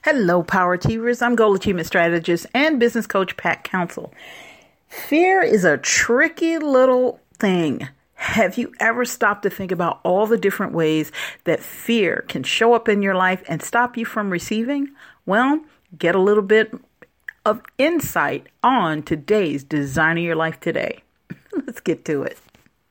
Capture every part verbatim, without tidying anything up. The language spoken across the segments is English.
Hello, Power Achievers. I'm Goal Achievement Strategist and Business Coach Pat Council. Fear is a tricky little thing. Have you ever stopped to think about all the different ways that fear can show up in your life and stop you from receiving? Well, get a little bit of insight on today's Designing Your Life Today. Let's get to it.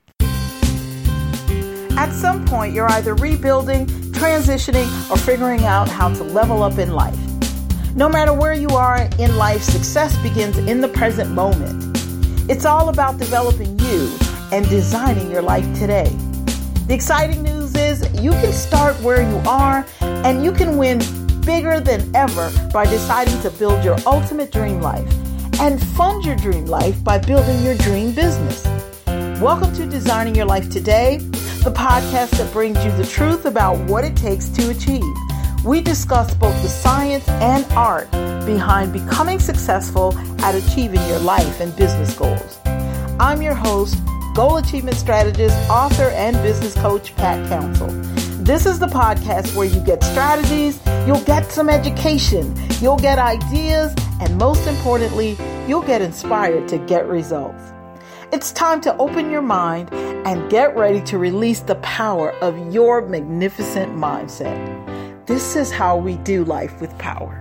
At some point, you're either rebuilding, transitioning, or figuring out how to level up in life. No matter where you are in life, success begins in the present moment. It's all about developing you and designing your life today. The exciting news is you can start where you are and you can win bigger than ever by deciding to build your ultimate dream life and fund your dream life by building your dream business. Welcome to Designing Your Life Today, the podcast that brings you the truth about what it takes to achieve. We discuss both the science and art behind becoming successful at achieving your life and business goals. I'm your host, Goal Achievement Strategist, author, and business coach, Pat Council. This is the podcast where you get strategies, you'll get some education, you'll get ideas, and most importantly, you'll get inspired to get results. It's time to open your mind and get ready to release the power of your magnificent mindset. This is how we do life with power.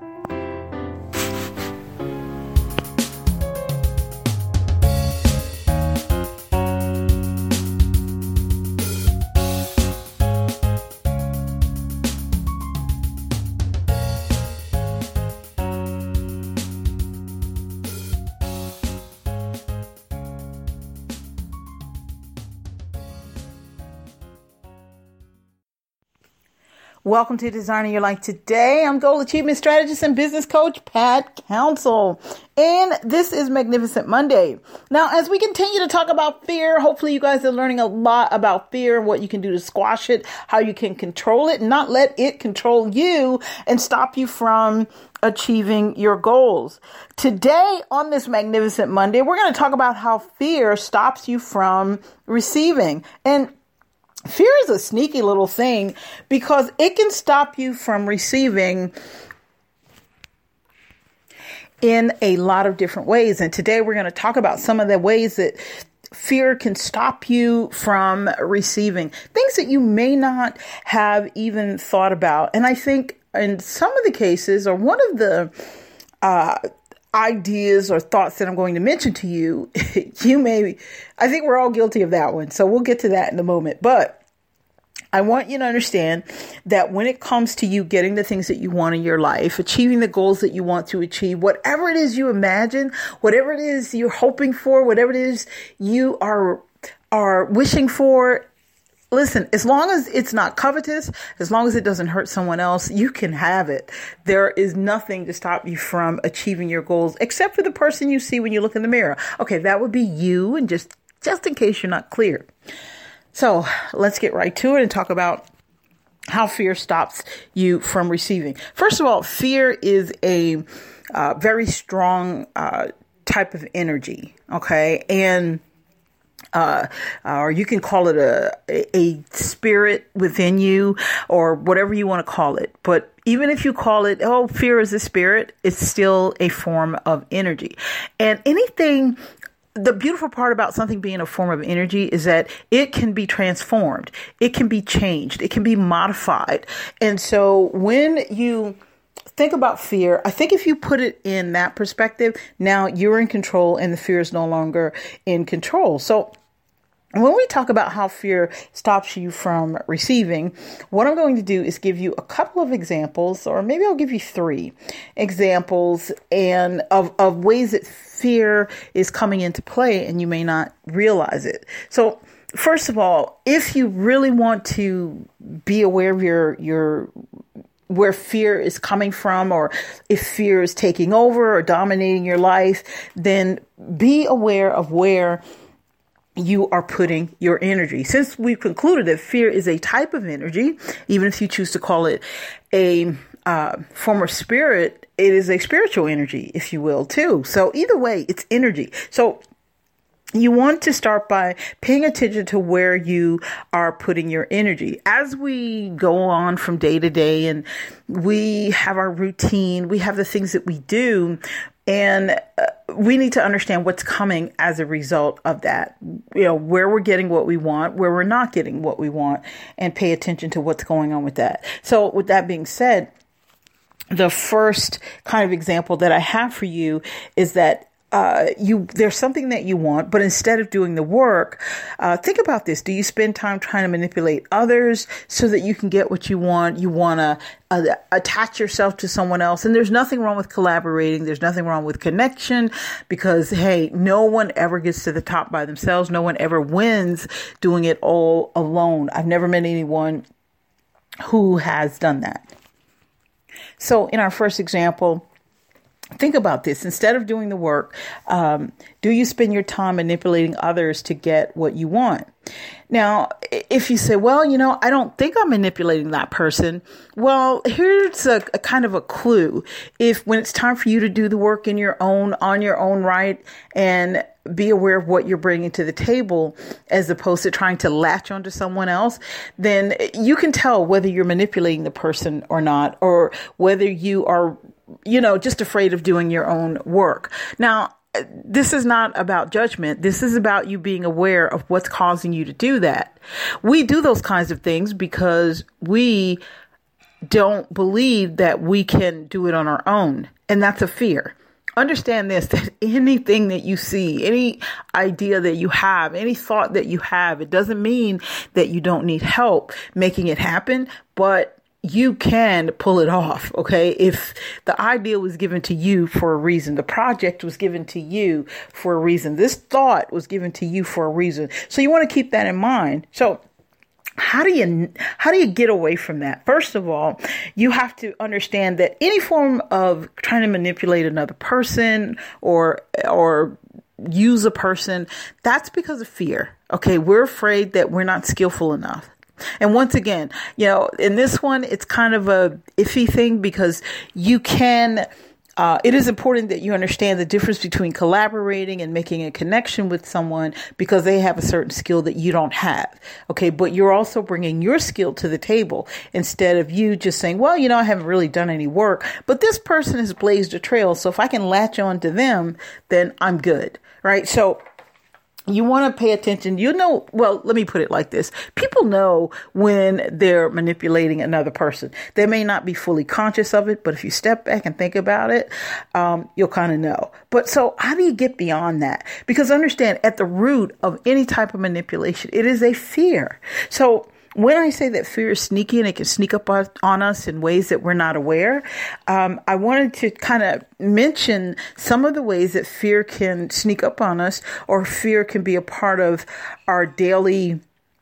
Welcome to Designing Your Life Today. I'm Goal Achievement Strategist and Business Coach Pat Council. And this is Magnificent Monday. Now, as we continue to talk about fear, hopefully you guys are learning a lot about fear and what you can do to squash it, how you can control it, and not let it control you and stop you from achieving your goals. Today on this Magnificent Monday, we're going to talk about how fear stops you from receiving. And fear is a sneaky little thing because it can stop you from receiving in a lot of different ways. And today we're going to talk about some of the ways that fear can stop you from receiving things that you may not have even thought about. And I think in some of the cases, or one of the uh ideas or thoughts that I'm going to mention to you, you may, I think we're all guilty of that one. So we'll get to that in a moment. But I want you to understand that when it comes to you getting the things that you want in your life, achieving the goals that you want to achieve, whatever it is you imagine, whatever it is you're hoping for, whatever it is you are, are wishing for, listen, as long as it's not covetous, as long as it doesn't hurt someone else, you can have it. There is nothing to stop you from achieving your goals, except for the person you see when you look in the mirror. Okay, that would be you, and just, just in case you're not clear. So let's get right to it and talk about how fear stops you from receiving. First of all, fear is a uh, very strong uh, type of energy, okay? And Uh, or you can call it a, a spirit within you, or whatever you want to call it. But even if you call it, oh, fear is a spirit, it's still a form of energy. And anything, the beautiful part about something being a form of energy is that it can be transformed. It can be changed. It can be modified. And so when you think about fear, I think if you put it in that perspective, now you're in control and the fear is no longer in control. So when we talk about how fear stops you from receiving, what I'm going to do is give you a couple of examples, or maybe I'll give you three examples and of, of ways that fear is coming into play and you may not realize it. So first of all, if you really want to be aware of your, your, where fear is coming from, or if fear is taking over or dominating your life, then be aware of where you are putting your energy. Since we've concluded that fear is a type of energy, even if you choose to call it a uh, form of spirit, it is a spiritual energy, if you will, too. So either way, it's energy. So you want to start by paying attention to where you are putting your energy. As we go on from day to day and we have our routine, we have the things that we do, and uh, we need to understand what's coming as a result of that. You know, where we're getting what we want, where we're not getting what we want, and pay attention to what's going on with that. So with that being said, the first kind of example that I have for you is that Uh, you, there's something that you want, but instead of doing the work, uh, think about this. Do you spend time trying to manipulate others so that you can get what you want? You want to uh, attach yourself to someone else. And there's nothing wrong with collaborating. There's nothing wrong with connection because, hey, no one ever gets to the top by themselves. No one ever wins doing it all alone. I've never met anyone who has done that. So in our first example, think about this. Instead of doing the work, um, do you spend your time manipulating others to get what you want? Now, if you say, well, you know, I don't think I'm manipulating that person. Well, here's a, a kind of a clue. If when it's time for you to do the work in your own, on your own right, and be aware of what you're bringing to the table, as opposed to trying to latch onto someone else, then you can tell whether you're manipulating the person or not, or whether you are, you know, just afraid of doing your own work. Now, this is not about judgment. This is about you being aware of what's causing you to do that. We do those kinds of things because we don't believe that we can do it on our own. And that's a fear. Understand this, that anything that you see, any idea that you have, any thought that you have, it doesn't mean that you don't need help making it happen, but you can pull it off. Okay. If the idea was given to you for a reason, the project was given to you for a reason, this thought was given to you for a reason. So you want to keep that in mind. So how do you, how do you get away from that? First of all, you have to understand that any form of trying to manipulate another person or, or use a person, that's because of fear. Okay. We're afraid that we're not skillful enough. And once again, you know, in this one, it's kind of a iffy thing because you can, uh, it is important that you understand the difference between collaborating and making a connection with someone because they have a certain skill that you don't have. Okay. But you're also bringing your skill to the table instead of you just saying, well, you know, I haven't really done any work, but this person has blazed a trail. So if I can latch on to them, then I'm good. Right. So you want to pay attention. You know, well, let me put it like this. People know when they're manipulating another person. They may not be fully conscious of it, but if you step back and think about it, um, you'll kind of know. But so how do you get beyond that? Because understand, at the root of any type of manipulation, it is a fear. So when I say that fear is sneaky and it can sneak up on us in ways that we're not aware, um, I wanted to kind of mention some of the ways that fear can sneak up on us, or fear can be a part of our daily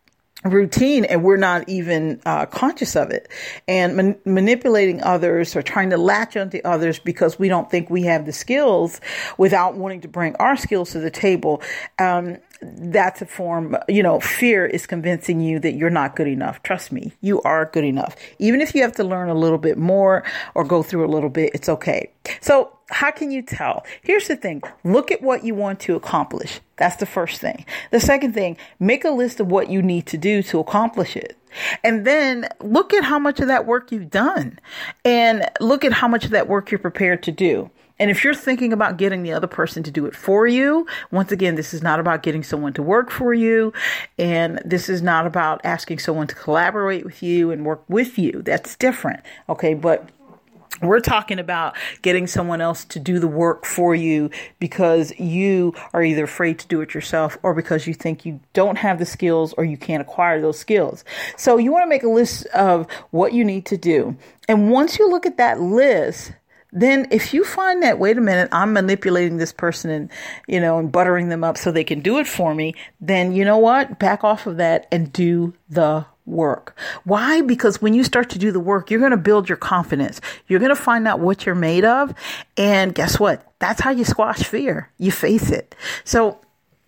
routine and we're not even uh, conscious of it. And man- manipulating others or trying to latch onto others because we don't think we have the skills without wanting to bring our skills to the table. Um, That's a form, you know, fear is convincing you that you're not good enough. Trust me, you are good enough. Even if you have to learn a little bit more or go through a little bit, it's okay. So how can you tell? Here's the thing. Look at what you want to accomplish. That's the first thing. The second thing, make a list of what you need to do to accomplish it. And then look at how much of that work you've done and look at how much of that work you're prepared to do. And if you're thinking about getting the other person to do it for you, once again, this is not about getting someone to work for you. And this is not about asking someone to collaborate with you and work with you. That's different. Okay. But we're talking about getting someone else to do the work for you because you are either afraid to do it yourself or because you think you don't have the skills or you can't acquire those skills. So you want to make a list of what you need to do. And once you look at that list, then if you find that, wait a minute, I'm manipulating this person and, you know, and buttering them up so they can do it for me, then you know what? Back off of that and do the work. Why? Because when you start to do the work, you're going to build your confidence. You're going to find out what you're made of. And guess what? That's how you squash fear. You face it. So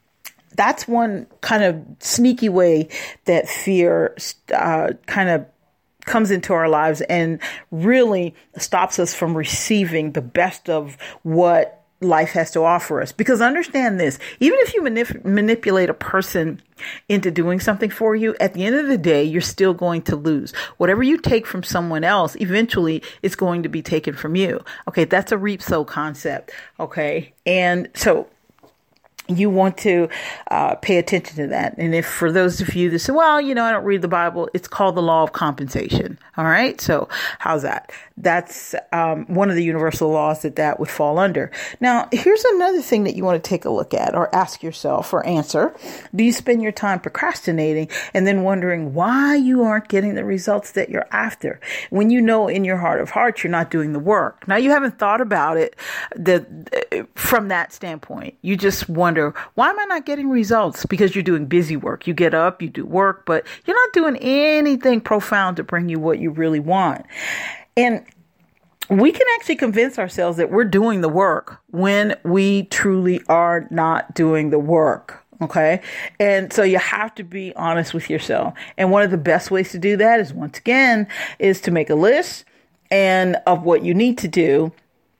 that's one kind of sneaky way that fear uh, kind of comes into our lives and really stops us from receiving the best of what life has to offer us. Because understand this, even if you manip- manipulate a person into doing something for you, at the end of the day, you're still going to lose. Whatever you take from someone else, eventually it's going to be taken from you. Okay, that's a reap sow concept. Okay, and so you want to uh, pay attention to that. And if for those of you that say, well, you know, I don't read the Bible, it's called the law of compensation. All right. So how's that? That's um, one of the universal laws that that would fall under. Now, here's another thing that you want to take a look at or ask yourself or answer. Do you spend your time procrastinating and then wondering why you aren't getting the results that you're after when you know in your heart of hearts you're not doing the work? Now, you haven't thought about it the, from that standpoint. You just wonder, why am I not getting results? Because you're doing busy work. You get up, you do work, but you're not doing anything profound to bring you what you really want. And we can actually convince ourselves that we're doing the work when we truly are not doing the work. Okay. And so you have to be honest with yourself. And one of the best ways to do that is, once again, is to make a list and of what you need to do,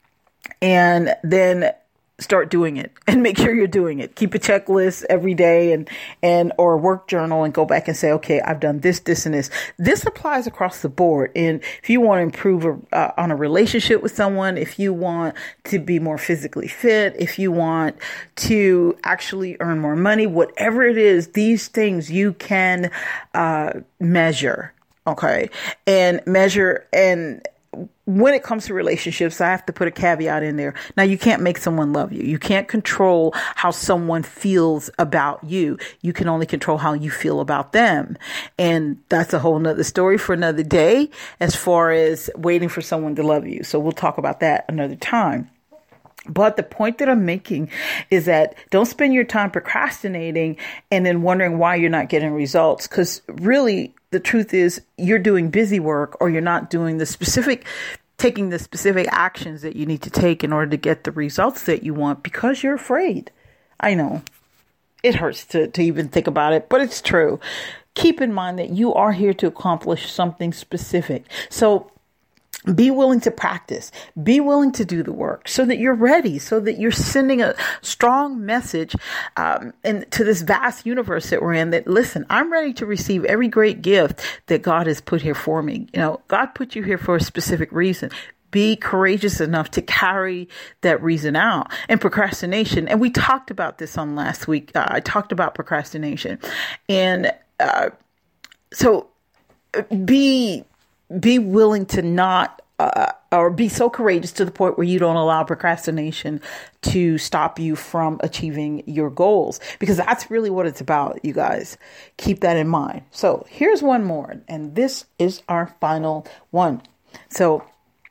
and then start doing it and make sure you're doing it. Keep a checklist every day and, and, or a work journal, and go back and say, okay, I've done this, this, and this. This applies across the board. And if you want to improve a, uh, on a relationship with someone, if you want to be more physically fit, if you want to actually earn more money, whatever it is, these things you can, uh, measure. Okay. And measure and, when it comes to relationships, I have to put a caveat in there. Now, you can't make someone love you. You can't control how someone feels about you. You can only control how you feel about them. And that's a whole nother story for another day as far as waiting for someone to love you. So we'll talk about that another time. But the point that I'm making is that don't spend your time procrastinating and then wondering why you're not getting results. Because really, the truth is you're doing busy work, or you're not doing the specific, taking the specific actions that you need to take in order to get the results that you want, because you're afraid. I know it hurts to, to even think about it, but it's true. Keep in mind that you are here to accomplish something specific. So be willing to practice, be willing to do the work so that you're ready, so that you're sending a strong message um, and to this vast universe that we're in, that, listen, I'm ready to receive every great gift that God has put here for me. You know, God put you here for a specific reason. Be courageous enough to carry that reason out. And procrastination, and we talked about this on last week. Uh, I talked about procrastination. And uh, so be Be willing to not, uh, or be so courageous to the point where you don't allow procrastination to stop you from achieving your goals, because that's really what it's about, you guys. Keep that in mind. So here's one more, and this is our final one. So,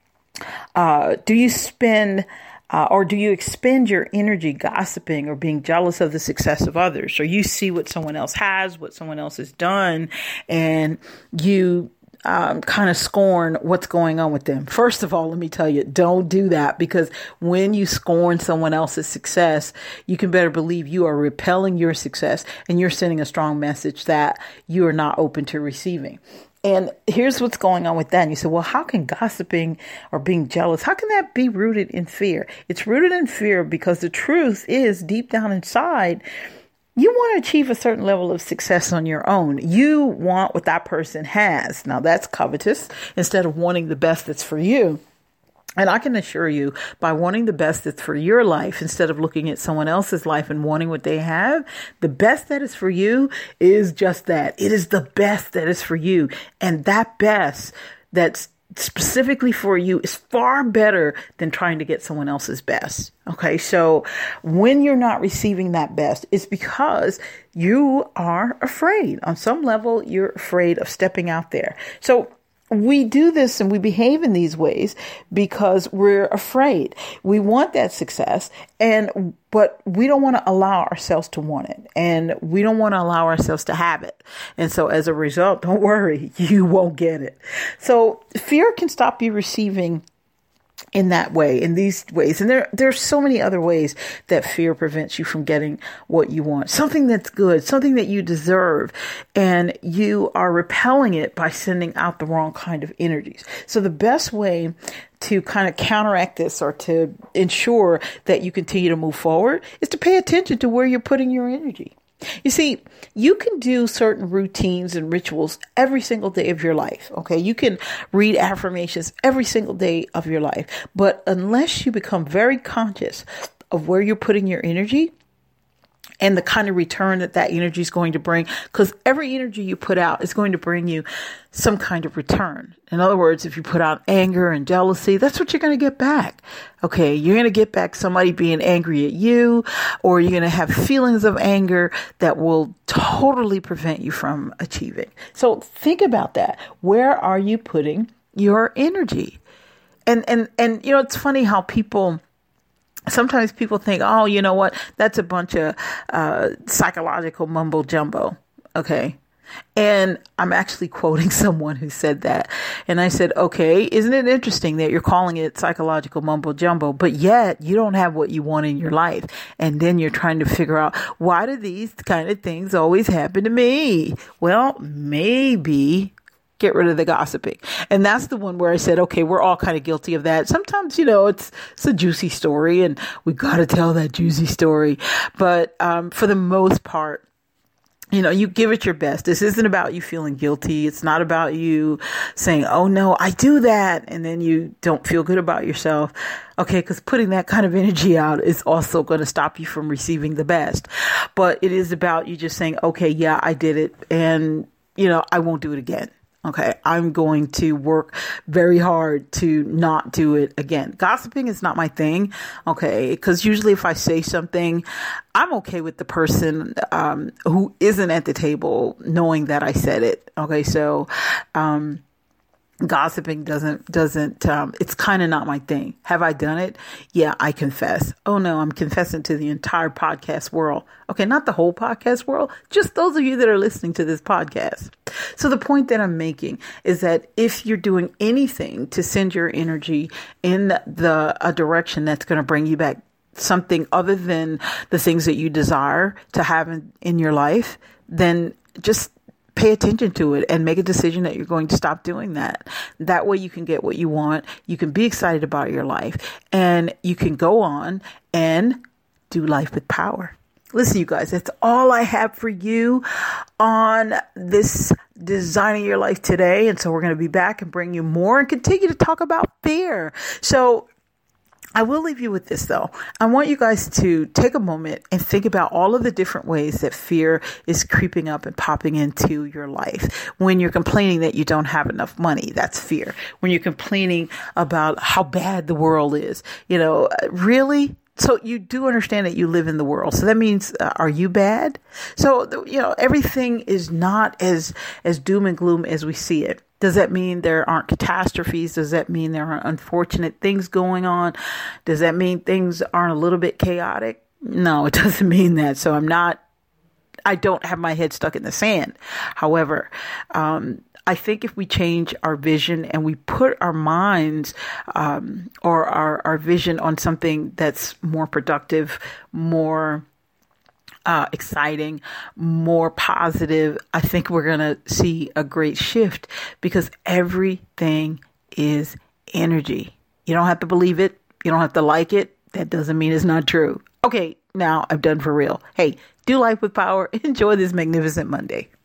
uh, do you spend Uh, or do you expend your energy gossiping or being jealous of the success of others? Or you see what someone else has, what someone else has done, and you Um, kind of scorn what's going on with them. First of all, let me tell you, don't do that, because when you scorn someone else's success, you can better believe you are repelling your success, and you're sending a strong message that you are not open to receiving. And here's what's going on with that. And you say, well, how can gossiping or being jealous, how can that be rooted in fear? It's rooted in fear because the truth is, deep down inside, you want to achieve a certain level of success on your own. You want what that person has. Now, that's covetous, instead of wanting the best that's for you. And I can assure you, by wanting the best that's for your life, instead of looking at someone else's life and wanting what they have, the best that is for you is just that. It is the best that is for you. And that best that's specifically for you is far better than trying to get someone else's best. Okay. So when you're not receiving that best, it's because you are afraid. On some level, you're afraid of stepping out there. So we do this and we behave in these ways because we're afraid. We want that success, and but we don't want to allow ourselves to want it, and we don't want to allow ourselves to have it. And so as a result, don't worry, you won't get it. So fear can stop you receiving in that way, in these ways. And there, there's so many other ways that fear prevents you from getting what you want, something that's good, something that you deserve, and you are repelling it by sending out the wrong kind of energies. So the best way to kind of counteract this or to ensure that you continue to move forward is to pay attention to where you're putting your energy. You see, you can do certain routines and rituals every single day of your life. Okay. You can read affirmations every single day of your life. But unless you become very conscious of where you're putting your energy and the kind of return that that energy is going to bring, because every energy you put out is going to bring you some kind of return. In other words, if you put out anger and jealousy, that's what you're going to get back. Okay, you're going to get back somebody being angry at you, or you're going to have feelings of anger that will totally prevent you from achieving. So think about that. Where are you putting your energy? And, and, and, you know, it's funny how people... Sometimes people think, oh, you know what? That's a bunch of uh, psychological mumbo jumbo. Okay. And I'm actually quoting someone who said that. And I said, okay, isn't it interesting that you're calling it psychological mumbo jumbo, but yet you don't have what you want in your life. And then you're trying to figure out, why do these kind of things always happen to me? Well, maybe get rid of the gossiping. And that's the one where I said, okay, we're all kind of guilty of that. Sometimes, you know, it's, it's a juicy story and we got to tell that juicy story. But, um, for the most part, you know, you give it your best. This isn't about you feeling guilty. It's not about you saying, oh no, I do that. And then you don't feel good about yourself. Okay. Cause putting that kind of energy out is also going to stop you from receiving the best. But it is about you just saying, okay, yeah, I did it. And, you know, I won't do it again. Okay, I'm going to work very hard to not do it again. Gossiping is not my thing. Okay, because usually if I say something, I'm okay with the person um, who isn't at the table knowing that I said it. Okay, so um, gossiping doesn't, doesn't, um, it's kind of not my thing. Have I done it? Yeah, I confess. Oh no, I'm confessing to the entire podcast world. Okay, not the whole podcast world, just those of you that are listening to this podcast. So the point that I'm making is that if you're doing anything to send your energy in the a direction that's going to bring you back something other than the things that you desire to have in, in your life, then just pay attention to it and make a decision that you're going to stop doing that. That way you can get what you want. You can be excited about your life and you can go on and do life with power. Listen, you guys, that's all I have for you on this Designing Your Life today. And so we're going to be back and bring you more and continue to talk about fear. So I will leave you with this, though. I want you guys to take a moment and think about all of the different ways that fear is creeping up and popping into your life. When you're complaining that you don't have enough money, that's fear. When you're complaining about how bad the world is, you know, really? So you do understand that you live in the world. So that means, uh, are you bad? So, you know, everything is not as, as doom and gloom as we see it. Does that mean there aren't catastrophes? Does that mean there aren't unfortunate things going on? Does that mean things aren't a little bit chaotic? No, it doesn't mean that. So I'm not, I don't have my head stuck in the sand. However, um, I think if we change our vision and we put our minds um, or our, our vision on something that's more productive, more uh, exciting, more positive, I think we're going to see a great shift because everything is energy. You don't have to believe it. You don't have to like it. That doesn't mean it's not true. Okay, now I'm done for real. Hey, do life with power. Enjoy this magnificent Monday.